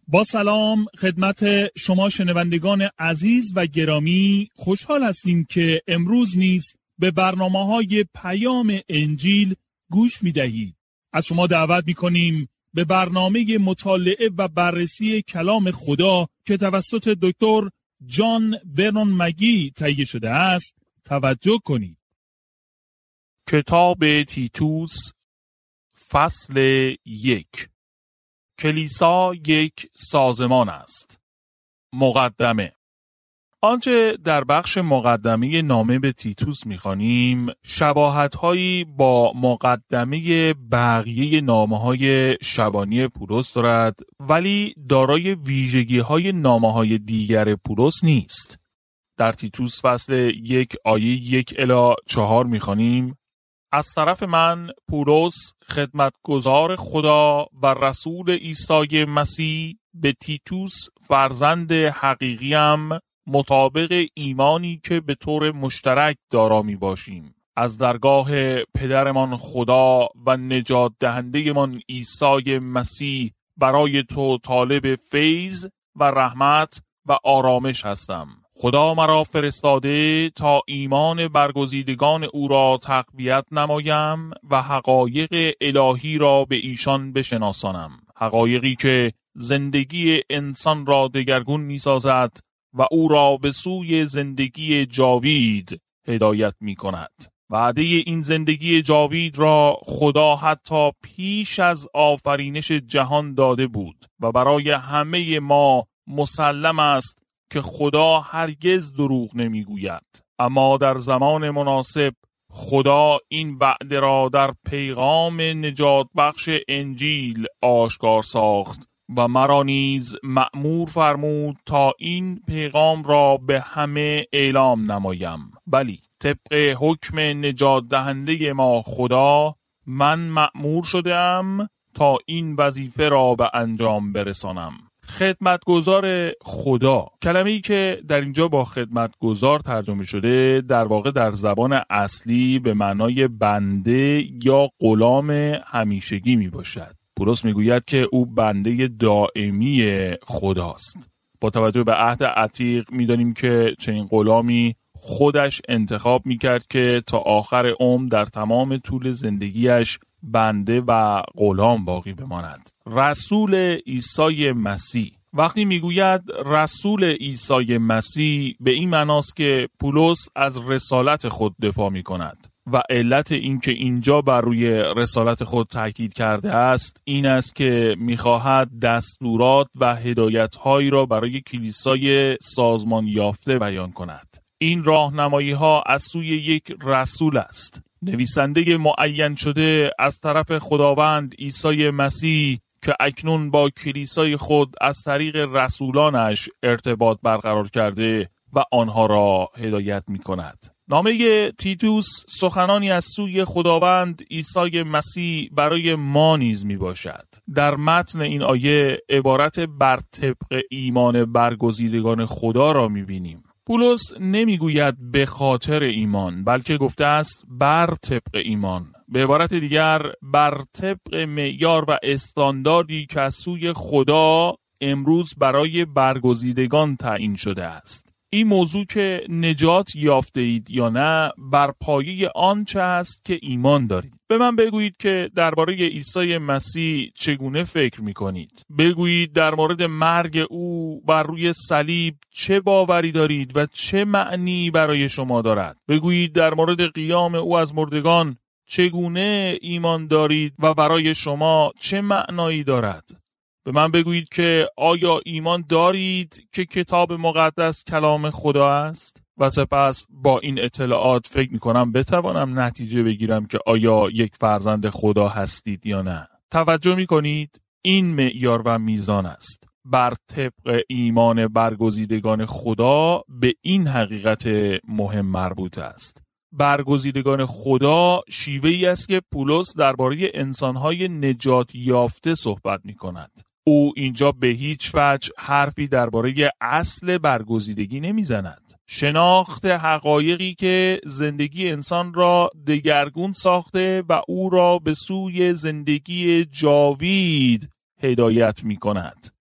با سلام خدمت شما شنوندگان عزیز و گرامی، خوشحال هستیم که امروز نیز به برنامه‌های پیام انجیل گوش می‌دهید. از شما دعوت می‌کنیم به برنامه مطالعه و بررسی کلام خدا که توسط دکتر جان ورنون مگی تهیه شده است توجه کنید. کتاب تیتوس فصل 1. کلیسا یک سازمان است. مقدمه. آنچه در بخش مقدمه نامه به تیتوس می‌خوانیم شباهت‌هایی با مقدمه بقیه نامه‌های شبانی پولس دارد، ولی دارای ویژگی‌های نامه‌های دیگر پولس نیست. در تیتوس فصل 1 آیه 1 الی 4 می‌خوانیم: از طرف من پولس خدمتگزار خدا و رسول عیسی مسیح به تیتوس فرزند حقیقیم مطابق ایمانی که به طور مشترک دارا می باشیم، از درگاه پدرمان خدا و نجات دهنده من عیسی مسیح برای تو طالب فیض و رحمت و آرامش هستم. خدا مرا فرستاده تا ایمان برگزیدگان او را تقویت نمایم و حقایق الهی را به ایشان بشناسانم، حقایقی که زندگی انسان را دگرگون می سازد و او را به سوی زندگی جاوید هدایت می کند. وعده این زندگی جاوید را خدا حتی پیش از آفرینش جهان داده بود و برای همه ما مسلم است که خدا هرگز دروغ نمیگوید. اما در زمان مناسب خدا این وعده را در پیغام نجات بخش انجیل آشکار ساخت و مرا نیز مأمور فرمود تا این پیغام را به همه اعلام نمایم. بلی، طبق حکم نجات دهنده ما خدا، من مأمور شدم تا این وظیفه را به انجام برسانم. خدمتگزار خدا، کلمه‌ای که در اینجا با خدمتگزار ترجمه شده در واقع در زبان اصلی به معنای بنده یا غلام همیشگی می باشد. پولس می گوید که او بنده دائمی خداست. با توجه به عهد عتیق می دانیم که چنین غلامی خودش انتخاب می کرد که تا آخر عمر در تمام طول زندگیش بنده و غلام باقی بماند. رسول عیسی مسیح، وقتی میگوید رسول عیسی مسیح، به این معناست که پولس از رسالت خود دفاع می کند و علت این که اینجا بر روی رسالت خود تاکید کرده است این است که میخواهد دستورات و هدایت‌هایی را برای کلیسای سازمان یافته بیان کند. این راهنمایی ها از سوی یک رسول است، نویسنده معین شده از طرف خداوند عیسی مسیح که اکنون با کلیسای خود از طریق رسولانش ارتباط برقرار کرده و آنها را هدایت می کند. نامه تیتوس سخنانی از سوی خداوند عیسی مسیح برای ما نیز می باشد. در متن این آیه عبارت بر طبق ایمان برگزیدگان خدا را می بینیم. پولس نمیگوید به خاطر ایمان، بلکه گفته است بر طبق ایمان. به عبارت دیگر بر طبق معیار و استانداردی که از سوی خدا امروز برای برگزیدگان تعیین شده است. این موضوع که نجات یافته اید یا نه بر پایه آنچه است که ایمان دارید. به من بگویید که درباره عیسی مسیح چگونه فکر می‌کنید. بگویید در مورد مرگ او بر روی صلیب چه باوری دارید و چه معنی برای شما دارد. بگویید در مورد قیام او از مردگان چگونه ایمان دارید و برای شما چه معنایی دارد. به من بگویید که آیا ایمان دارید که کتاب مقدس کلام خدا است؟ و سپس با این اطلاعات فکر می‌کنم بتوانم نتیجه بگیرم که آیا یک فرزند خدا هستید یا نه. توجه می‌کنید؟ این معیار و میزان است. بر طبق ایمان برگزیدگان خدا به این حقیقت مهم مربوط است. برگزیدگان خدا شیوه‌ای است که پولس درباره انسان‌های نجات یافته صحبت می‌کند. او اینجا به هیچ وجه حرفی درباره اصل برگزیدگی نمی‌زند. شناخت حقایقی که زندگی انسان را دگرگون ساخته و او را به سوی زندگی جاوید هدایت می‌کند.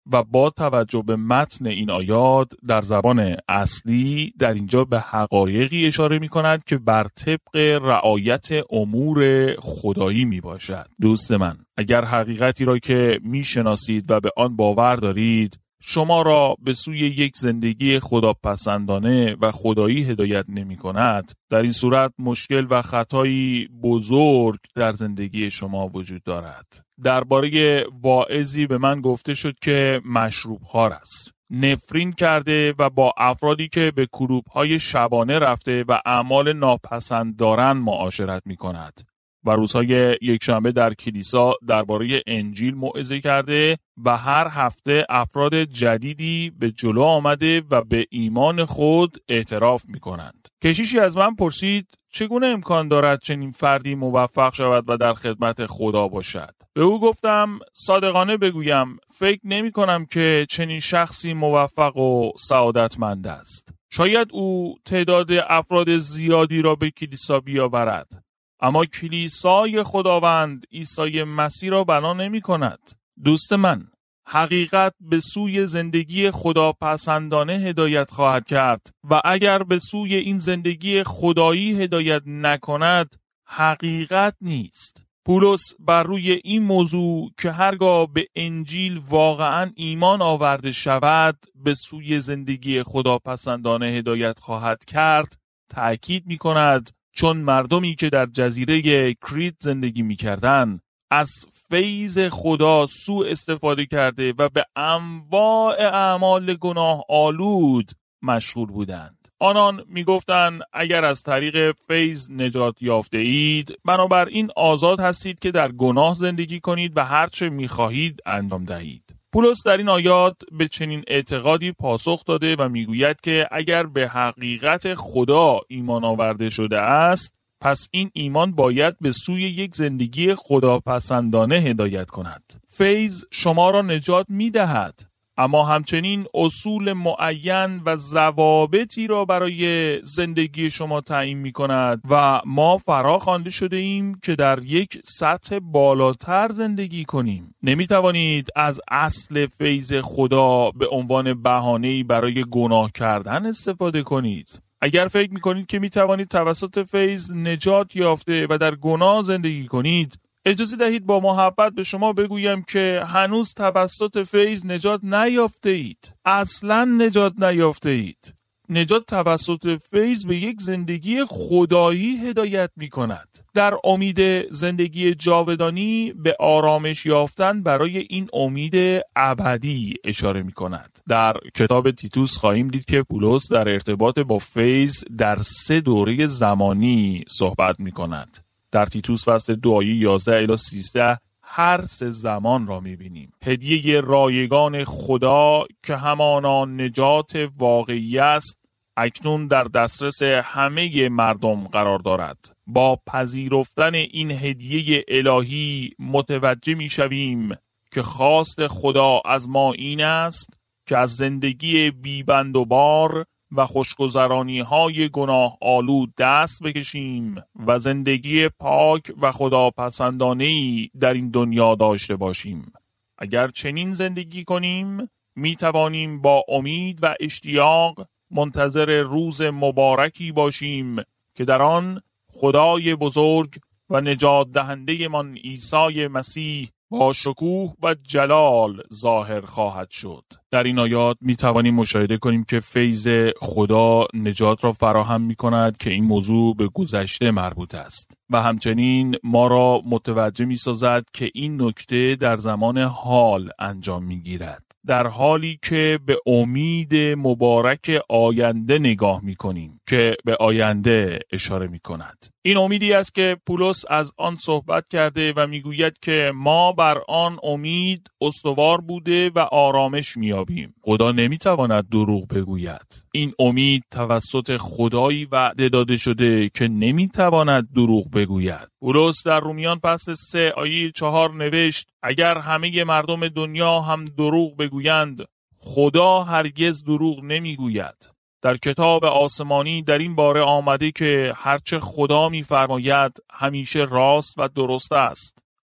و با توجه به متن این آیات در زبان اصلی در اینجا به حقایقی اشاره می کند که بر طبق رعایت امور خدایی می باشد. دوست من، اگر حقیقتی را که می شناسید و به آن باور دارید شما را به سوی یک زندگی خداپسندانه و خدایی هدایت نمی کند، در این صورت مشکل و خطایی بزرگ در زندگی شما وجود دارد. درباره واعظی به من گفته شد که مشروب خوار است. نفرین کرده و با افرادی که به کلوب‌های شبانه رفته و اعمال ناپسند دارند معاشرت می کند. و روزهای یکشنبه در کلیسا درباره انجیل موعظه کرده و هر هفته افراد جدیدی به جلو آمده و به ایمان خود اعتراف می کنند. کشیشی از من پرسید چگونه امکان دارد چنین فردی موفق شود و در خدمت خدا باشد؟ به او گفتم صادقانه بگویم فکر نمی کنم که چنین شخصی موفق و سعادتمند است. شاید او تعداد افراد زیادی را به کلیسا بیاورد، اما کلیسای خداوند عیسی مسیح را بنا نمی کند. دوست من، حقیقت به سوی زندگی خداپسندانه هدایت خواهد کرد و اگر به سوی این زندگی خدایی هدایت نکند حقیقت نیست. پولس بر روی این موضوع که هرگاه به انجیل واقعا ایمان آورده شود به سوی زندگی خداپسندانه هدایت خواهد کرد تأکید می کند، چون مردمی که در جزیره کریت زندگی می کردن از فیض خدا سوء استفاده کرده و به انواع اعمال گناه آلود مشغول بودند. آنان می گفتند اگر از طریق فیض نجات یافته اید بنابراین آزاد هستید که در گناه زندگی کنید و هرچه می خواهید انجام دهید. پولس در این آیات به چنین اعتقادی پاسخ داده و میگوید که اگر به حقیقت خدا ایمان آورده شده است پس این ایمان باید به سوی یک زندگی خداپسندانه هدایت کند. فیض شما را نجات می‌دهد، اما همچنین اصول معین و ضوابطی را برای زندگی شما تعیین می‌کند و ما فرا خوانده شده ایم که در یک سطح بالاتر زندگی کنیم. نمی‌توانید از اصل فیض خدا به عنوان بهانه‌ای برای گناه کردن استفاده کنید. اگر فکر می‌کنید که می‌توانید توسط فیض نجات یافته و در گناه زندگی کنید، اجازه دهید با محبت به شما بگویم که هنوز توسط فیض نجات نیافته اید. اصلاً نجات نیافته اید. نجات توسط فیض به یک زندگی خدایی هدایت می کند. در امید زندگی جاودانی به آرامش یافتن برای این امید ابدی اشاره می کند. در کتاب تیتوس خواهیم دید که پولس در ارتباط با فیض در 3 دوره زمانی صحبت می کند. در تیتوس فصل 2 آیه 11 الی 13 هر 3 زمان را می‌بینیم. هدیه رایگان خدا که همانا نجات واقعی است اکنون در دسترس همه مردم قرار دارد. با پذیرفتن این هدیه الهی متوجه می‌شویم که خواست خدا از ما این است که از زندگی بی‌بند و بار و خوشگذرانی‌های گناه آلود دست بکشیم و زندگی پاک و خداپسندانه‌ای در این دنیا داشته باشیم. اگر چنین زندگی کنیم می توانیم با امید و اشتیاق منتظر روز مبارکی باشیم که در آن خدای بزرگ و نجات دهنده من عیسی مسیح با شکوه و جلال ظاهر خواهد شد. در این آیات می توانیم مشاهده کنیم که فیض خدا نجات را فراهم می کند که این موضوع به گذشته مربوط است و همچنین ما را متوجه می سازد که این نکته در زمان حال انجام می گیرد. در حالی که به امید مبارک آینده نگاه می کنیم که به آینده اشاره می کند. این امیدی است که پولس از آن صحبت کرده و می گوید که ما بر آن امید استوار بوده و آرامش می یابیم. خدا نمی تواند دروغ بگوید. این امید توسط خدایی وعده داده شده که نمی تواند دروغ بگوید. پولس در رومیان فصل 3 آیه 4 نوشت اگر همه مردم دنیا هم دروغ بگویند خدا هرگز دروغ نمی گوید. در کتاب آسمانی در این باره آمده که هرچه خدا می فرماید همیشه راست و درست است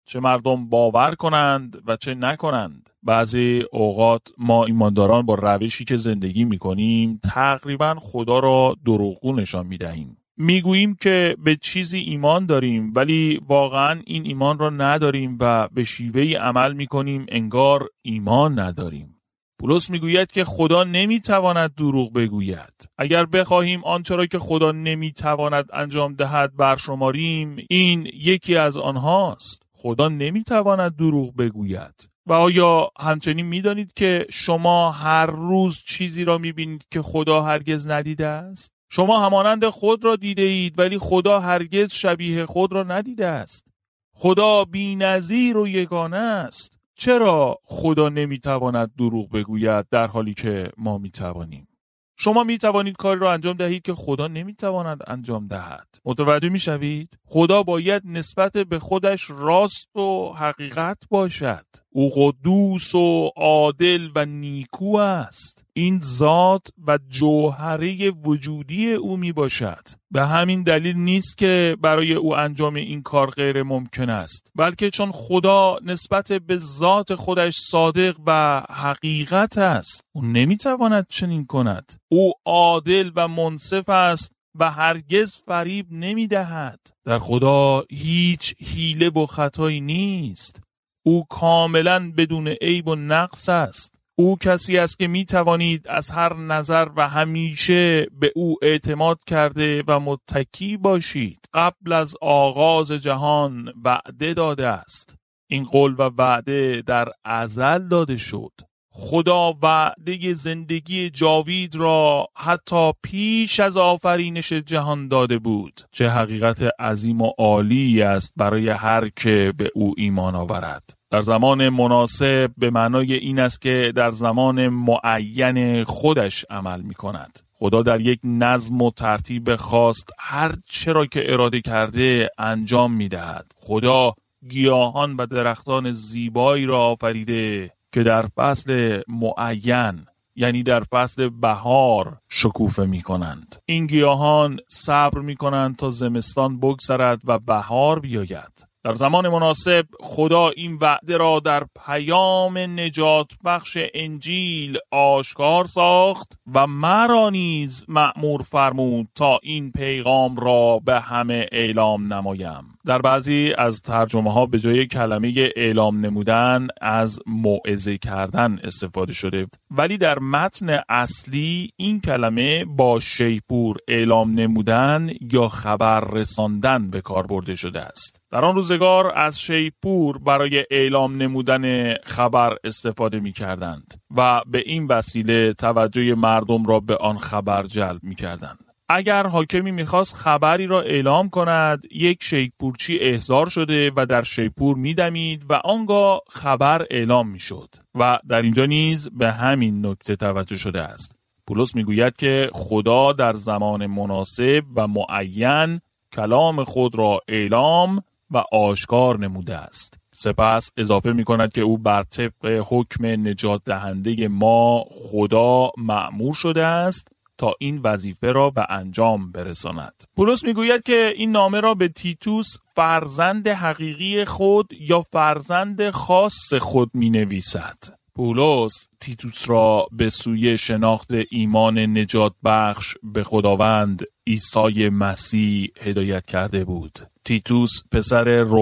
چه مردم باور کنند و چه نکنند. بعضی اوقات ما ایمانداران با روشی که زندگی میکنیم تقریبا خدا را دروغگو نشان میدهیم. میگوییم که به چیزی ایمان داریم ولی واقعا این ایمان را نداریم و به شیوهی عمل میکنیم انگار ایمان نداریم. پولس میگوید که خدا نمیتواند دروغ بگوید. اگر بخواهیم آنچه را که خدا نمیتواند انجام دهد برشماریم، این یکی از آنهاست. خدا نمیتواند دروغ بگوید. و آیا همچنین میدانید که شما هر روز چیزی را میبینید که خدا هرگز ندیده است؟ شما همانند خود را دیده اید ولی خدا هرگز شبیه خود را ندیده است. خدا بی‌نظیر و یگانه است. چرا خدا نمیتواند دروغ بگوید در حالی که ما میتوانیم؟ شما میتوانید کاری را انجام دهید که خدا نمیتواند انجام دهد. متوجه میشوید؟ خدا باید نسبت به خودش راست و حقیقت باشد. او قدوس و عادل و نیکو است. این ذات و جوهره وجودی او می باشد. به همین دلیل نیست که برای او انجام این کار غیر ممکن است، بلکه چون خدا نسبت به ذات خودش صادق و حقیقت است. او نمیتواند چنین کند. او عادل و منصف است و هرگز فریب نمیدهد. در خدا هیچ حیله و خطایی نیست. او کاملا بدون عیب و نقص است. او کسی است که می توانید از هر نظر و همیشه به او اعتماد کرده و متکی باشید. قبل از آغاز جهان وعده داده است. این قول و وعده در ازل داده شد. خدا وعده زندگی جاوید را حتی پیش از آفرینش جهان داده بود. چه حقیقت عظیم و عالی است برای هر که به او ایمان آورد. در زمان مناسب به معنای این است که در زمان معین خودش عمل می کند. خدا در یک نظم و ترتیب خاص هر چرا که اراده کرده انجام می دهد. خدا گیاهان و درختان زیبایی را آفریده که در فصل معین، یعنی در فصل بهار شکوفه می کنند. این گیاهان صبر می کنند تا زمستان بگذرد و بهار بیاید. در زمان مناسب خدا این وعده را در پیام نجات بخش انجیل آشکار ساخت و مرا نیز مأمور فرمود تا این پیغام را به همه اعلام نمایم. در بعضی از ترجمه ها به جای کلمه اعلام نمودن از موعظه کردن استفاده شده، ولی در متن اصلی این کلمه با شیپور اعلام نمودن یا خبر رساندن به کار برده شده است. در آن روزگار از شیپور برای اعلام نمودن خبر استفاده می کردند و به این وسیله توجه مردم را به آن خبر جلب می کردند. اگر حاکمی میخواست خبری را اعلام کند، یک شیپورچی احضار شده و در شیپور میدمید و آنگاه خبر اعلام میشد. و در اینجا نیز به همین نکته توجه شده است. پولس میگوید که خدا در زمان مناسب و معین کلام خود را اعلام و آشکار نموده است. سپس اضافه می کند که او بر طبق حکم نجات دهنده ما خدا مأمور شده است تا این وظیفه را به انجام برساند. پولس میگوید که این نامه را به تیتوس فرزند حقیقی خود یا فرزند خاص خود می نویسد. پولس تیتوس را به سوی شناخت ایمان نجات بخش به خداوند عیسی مسیح هدایت کرده بود. تیتوس پسر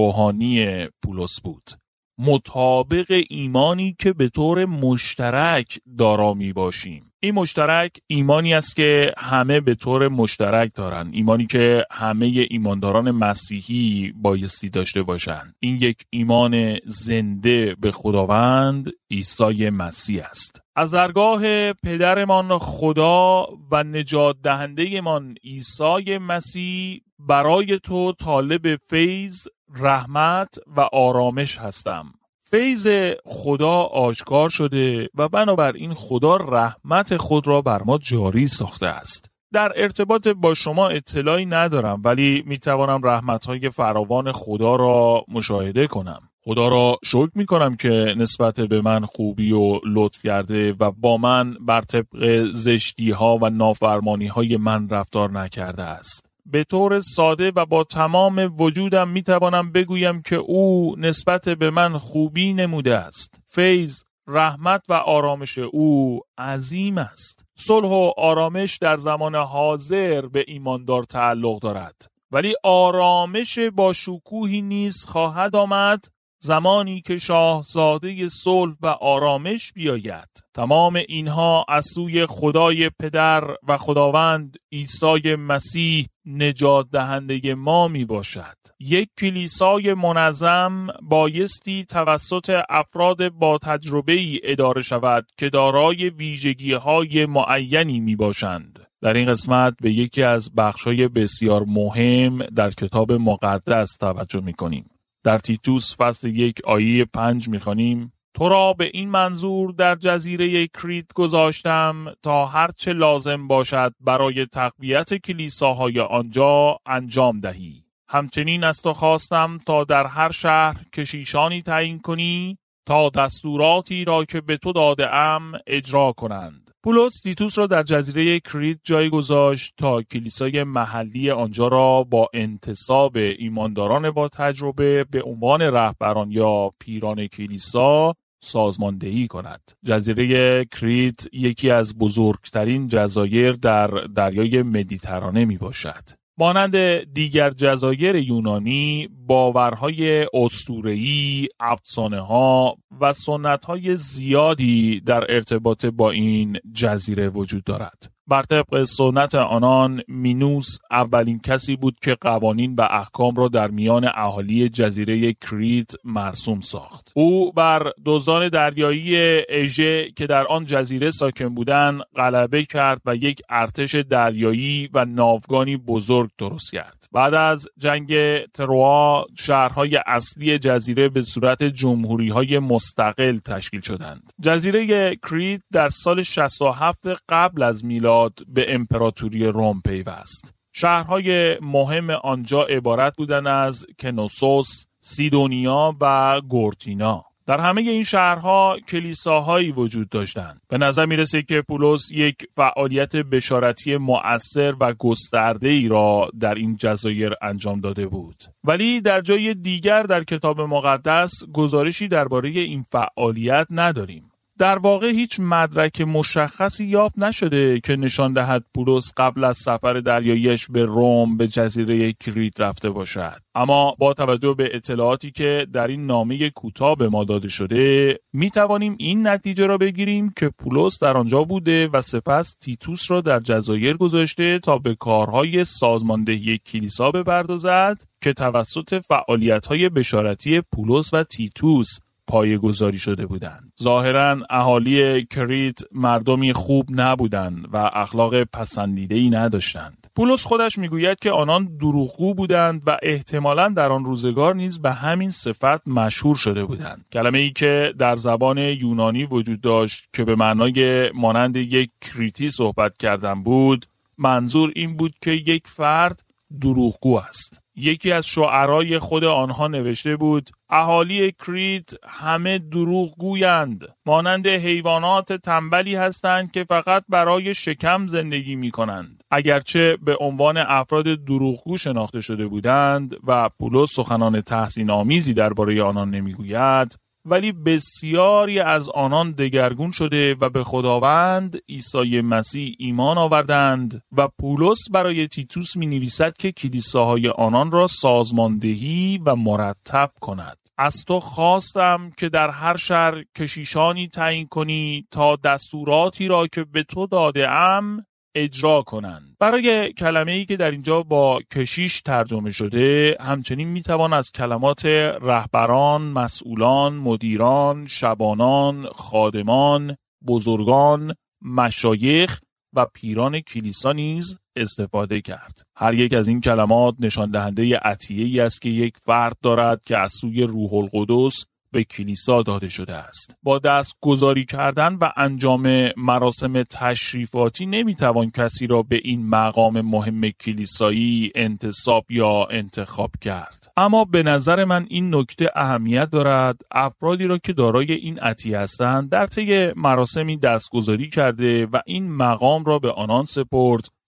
روحانی پولس بود، مطابق ایمانی که به طور مشترک دارا می باشیم. این مشترک ایمانی است که همه به طور مشترک دارند، ایمانی که همه ایمانداران مسیحی بایستی داشته باشند. این یک ایمان زنده به خداوند عیسی مسیح است. از درگاه پدرمان خدا و نجات دهنده من عیسی مسیح برای تو طالب فیض، رحمت و آرامش هستم. فیض خدا آشکار شده و بنابراین خدا رحمت خود را بر ما جاری ساخته است. در ارتباط با شما اطلاعی ندارم، ولی میتوانم رحمت‌های فراوان خدا را مشاهده کنم. خدا را شکر میکنم که نسبت به من خوبی و لطف کرده و با من بر طبق زشتی‌ها و نافرمانی‌های من رفتار نکرده است. به طور ساده و با تمام وجودم میتوانم بگویم که او نسبت به من خوبی نموده است. فیض، رحمت و آرامش او عظیم است. صلح و آرامش در زمان حاضر به ایماندار تعلق دارد، ولی آرامش با شکوهی نیز خواهد آمد زمانی که شاهزاده صلح و آرامش بیاید. تمام اینها از سوی خدای پدر و خداوند عیسی مسیح نجات دهنده ما می باشد. یک کلیسای منظم بایستی توسط افراد با تجربه‌ای اداره شود که دارای ویژگی‌های معینی می باشند. در این قسمت به یکی از بخش‌های بسیار مهم در کتاب مقدس توجه می‌کنیم. در تیتوس فصل 1 آیه 5 می‌خوانیم: تو را به این منظور در جزیره کریت گذاشتم تا هرچه لازم باشد برای تقویت کلیساهای آنجا انجام دهی. همچنین از تو خواستم تا در هر شهر کشیشانی تعیین کنی تا دستوراتی را که به تو داده ام اجرا کنند. پولس تیتوس را در جزیره کریت جای گذاشت تا کلیسای محلی آنجا را با انتصاب ایمانداران با تجربه به عنوان رهبران یا پیران کلیسا سازماندهی کند. جزیره کریت یکی از بزرگترین جزایر در دریای مدیترانه می باشد. مانند دیگر جزایر یونانی، باورهای اسطوره‌ای، افسانه‌ها و سنت‌های زیادی در ارتباط با این جزیره وجود دارد. بر طبق سنت آنان، مینوس اولین کسی بود که قوانین و احکام را در میان اهالی جزیره کریت مرسوم ساخت. او بر دزدان دریایی اژه که در آن جزیره ساکن بودند غلبه کرد و یک ارتش دریایی و ناوگانی بزرگ درست کرد. بعد از جنگ تروا، شهرهای اصلی جزیره به صورت جمهوری‌های مستقل تشکیل شدند. جزیره کریت در سال 67 قبل از میلاد به امپراتوری روم پیوست. شهرهای مهم آنجا عبارت بودند از کنوسوس، سیدونیا و گورتینا. در همه این شهرها کلیساهایی وجود داشتند. به نظر میرسه که پولس یک فعالیت بشارتی مؤثر و گسترده‌ای را در این جزایر انجام داده بود. ولی در جای دیگر در کتاب مقدس گزارشی درباره این فعالیت نداریم. در واقع هیچ مدرک مشخصی یافت نشده که نشان دهد پولس قبل از سفر دریاییش به روم به جزیره کریت رفته باشد. اما با توجه به اطلاعاتی که در این نامه کوتاه به ما داده شده، می توانیم این نتیجه را بگیریم که پولس در آنجا بوده و سپس تیتوس را در جزایر گذاشته تا به کارهای سازماندهی کلیسا بپردازد که توسط فعالیت‌های بشارتی پولس و تیتوس پایه‌گذاری شده بودند. ظاهراً اهالی کریت مردمی خوب نبودند و اخلاق پسندیده‌ای نداشتند. پولس خودش میگوید که آنان دروغگو بودند و احتمالاً در آن روزگار نیز به همین صفت مشهور شده بودند. کلمه‌ای که در زبان یونانی وجود داشت که به معنای مانند یک کریتی صحبت کردن بود، منظور این بود که یک فرد دروغگو است. یکی از شعرای خود آنها نوشته بود: اهالی کریت همه دروغ گویند، مانند حیوانات تنبلی هستند که فقط برای شکم زندگی می کنند. اگرچه به عنوان افراد دروغگو شناخته شده بودند و پولس سخنان تحسین آمیزی درباره آنان نمیگوید، ولی بسیاری از آنان دگرگون شده و به خداوند عیسی مسیح ایمان آوردند و پولس برای تیتوس می نویسد که کلیساهای آنان را سازماندهی و مرتب کند. از تو خواستم که در هر شهر کشیشانی تعیین کنی تا دستوراتی را که به تو داده ام اجرا کنند. برای کلمه‌ای که در اینجا با کشیش ترجمه شده، همچنین میتوان از کلمات رهبران، مسئولان، مدیران، شبانان، خادمان، بزرگان، مشایخ و پیران کلیسا نیز استفاده کرد. هر یک از این کلمات نشان دهنده عطیه‌ای است که یک فرد دارد که از سوی روح القدس به کلیسا داده شده است. با دست گذاری کردن و انجام مراسم تشریفاتی نمیتوان کسی را به این مقام مهم کلیسایی انتصاب یا انتخاب کرد. اما به نظر من این نکته اهمیت دارد: افرادی را که دارای این عطیه هستند در طی مراسمی دستگذاری کرده و این مقام را به آنان سپرد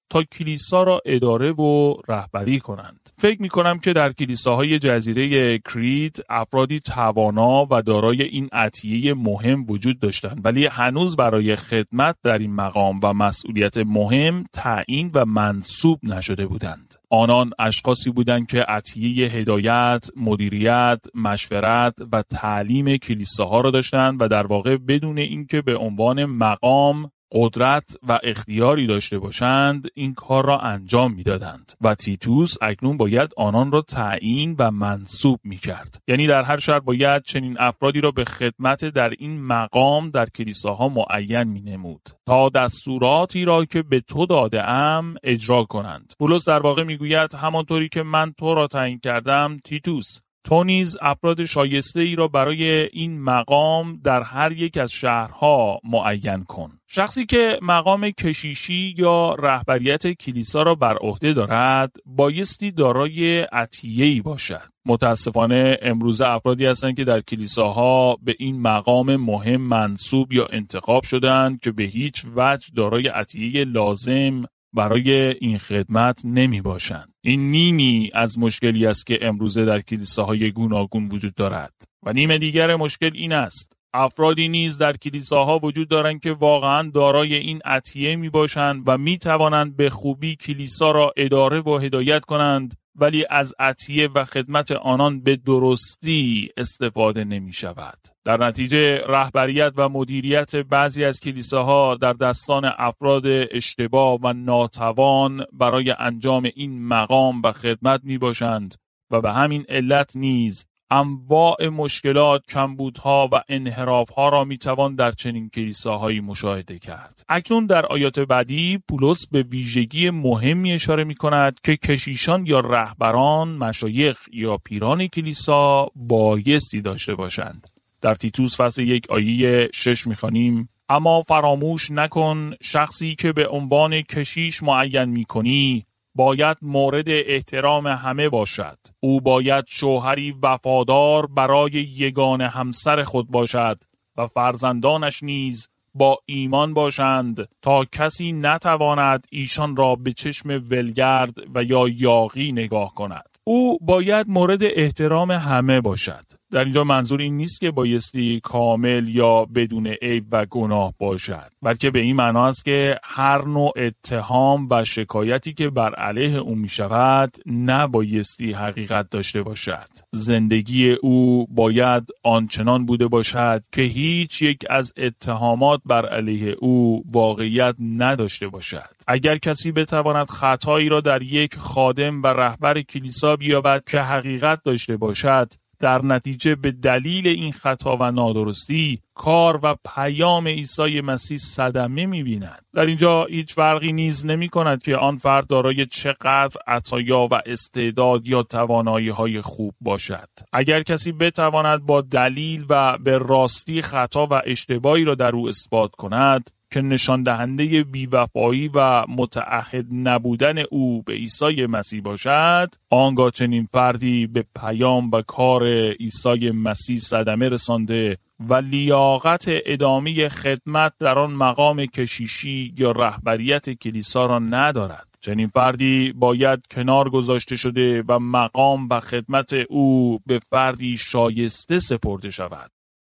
تا کلیسا را اداره و رهبری کنند. فکر می‌کنم که در کلیساهای جزیره کریت افرادی توانا و دارای این عطیه مهم وجود داشتند، ولی هنوز برای خدمت در این مقام و مسئولیت مهم تعیین و منصوب نشده بودند. آنان اشخاصی بودند که عطیه هدایت، مدیریت، مشورت و تعلیم کلیساها را داشتند و در واقع بدون اینکه به عنوان مقام قدرت و اختیاری داشته باشند این کار را انجام میدادند و تیتوس اکنون باید آنان را تعیین و منصوب میکرد. یعنی در هر شهر باید چنین افرادی را به خدمت در این مقام در کلیساها معین مینمود تا دستوراتی را که به تو داده ام اجرا کنند. پولس در واقع میگوید همانطوری که من تو را تعیین کردم تیتوس، تو نیز افراد شایسته ای را برای این مقام در هر یک از شهرها معین کن. شخصی که مقام کشیشی یا رهبریت کلیسا را بر عهده دارد بایستی دارای عطیه‌ای باشد. متاسفانه امروز افرادی هستند که در کلیساها به این مقام مهم منصوب یا انتخاب شدند که به هیچ وجه دارای عطیه لازم برای این خدمت نمی باشند. این نیمی از مشکلی است که امروزه در کلیساهای گوناگون وجود دارد. و نیم دیگر مشکل این است: افرادی نیز در کلیساها وجود دارند که واقعاً دارای این عطیه می باشند و می توانند به خوبی کلیسا را اداره و هدایت کنند، ولی از عطیه و خدمت آنان به درستی استفاده نمی شود. در نتیجه رهبریت و مدیریت بعضی از کلیساها در دستان افراد اشتباه و ناتوان برای انجام این مقام و خدمت می باشند و به همین علت نیز انواع مشکلات، کمبودها و انحرافها را می توان در چنین کلیساهایی مشاهده کرد. اکنون در آیات بعدی پولس به ویژگی مهمی اشاره می کند که کشیشان یا رهبران، مشایخ یا پیران کلیسا بایستی داشته باشند. در تیتوس فصل 1 آیه 6 می‌خوانیم: اما فراموش نکن شخصی که به عنوان کشیش معین می‌کنی باید مورد احترام همه باشد. او باید شوهری وفادار برای یگانه همسر خود باشد و فرزندانش نیز با ایمان باشند تا کسی نتواند ایشان را به چشم ولگرد و یا یاغی نگاه کند. او باید مورد احترام همه باشد. در اینجا منظور این نیست که بایستی کامل یا بدون عیب و گناه باشد، بلکه به این معنا است که هر نوع اتهام و شکایتی که بر علیه او می شود نبایستی حقیقت داشته باشد. زندگی او باید آنچنان بوده باشد که هیچ یک از اتهامات بر علیه او واقعیت نداشته باشد. اگر کسی بتواند خطایی را در یک خادم و رهبر کلیسا بیابد که حقیقت داشته باشد، در نتیجه به دلیل این خطا و نادرستی کار و پیام عیسی مسیح صدمه می‌بیند. در اینجا هیچ فرقی نیز نمی‌کند که آن فرد دارای چقدر عطایا و استعداد یا توانایی‌های خوب باشد. اگر کسی بتواند با دلیل و به راستی خطا و اشتباهی را در او اثبات کند که نشان دهنده بی‌وفایی و متعهد نبودن او به عیسی مسیح باشد، آنگاه چنین فردی به پیام و کار عیسی مسیح صدمه رسانده و لیاقت ادامه خدمت در آن مقام کشیشی یا رهبریت کلیسا را ندارد. چنین فردی باید کنار گذاشته شده و مقام و خدمت او به فردی شایسته سپرده شود.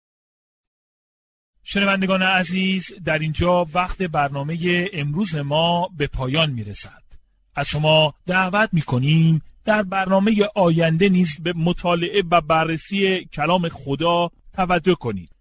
شنوندگان عزیز، در اینجا وقت برنامه امروز ما به پایان میرسد. از شما دعوت میکنیم در برنامه آینده نیز به مطالعه و بررسی کلام خدا توجه کنید.